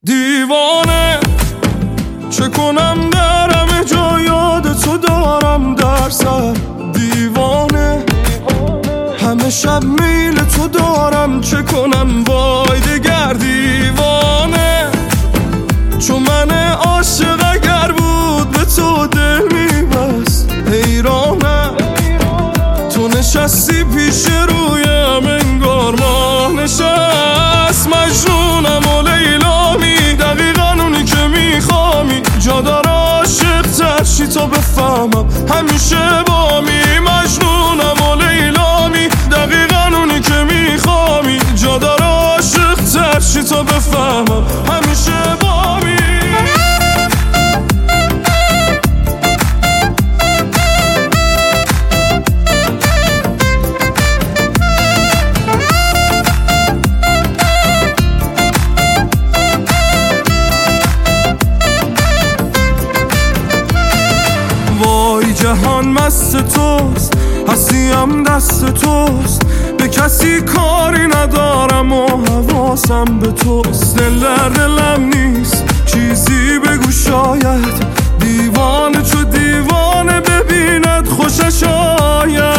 دیوانه چه کنم در همه جا یاد تو دارم در سر. دیوانه همه شب میل تو دارم چه کنم وای دگر. دیوانه چون من عاشق اگر بود به تو دل میبست. حیرانم تو نشستی پیش رویم انگار ماه نشست. مجنونم و لیلامی دقیقا اونی که میخوامی. جا داره عاشق ترشی تا بفهمم همیشه بامی. مجنونم و لیلامی دقیقا اونی که میخوامی. جا داره عاشق ترشی تا بفهمم همیشه بامی. جهان مست توست هستیم دست توست. به کسی کاری ندارم و حواسم به توست. دل در دلم نیست چیزی بگو شاید. دیوانه چو دیوانه ببیند خوشش آید.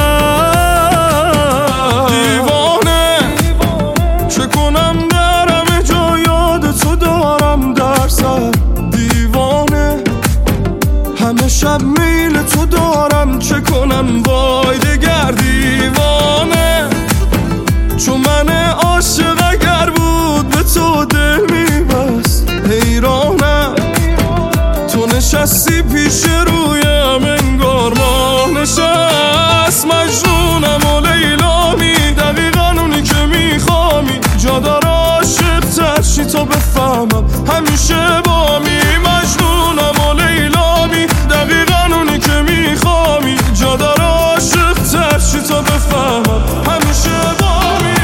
دیوانه چه کنم در همه جا یاد تو دارم در سر. دیوانه همه شب میل تو دارم چه کنم وای دگر. دیوانه چون من عاشق اگر بود به تو دل میبست. حیرانم تو نشستی پیش رویم انگار ماه نشست. مجنونم و لیلامی دقیقا اونی که میخوامی. جا داره عاشق ترشی تا بفهمم همیشه بامی. مجنونم و لیلامی دقیقا اونی که میخوامی. جا داره عاشق ترشی تا بفهمم همیشه بامی.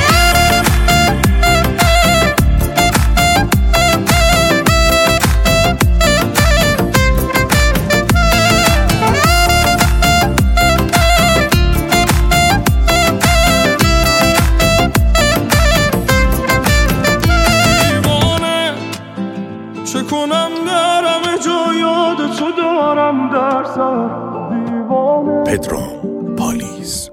دیوانه چه کنم در همه جا یاد تو دارم در سر. دیوانه پدرام پالیز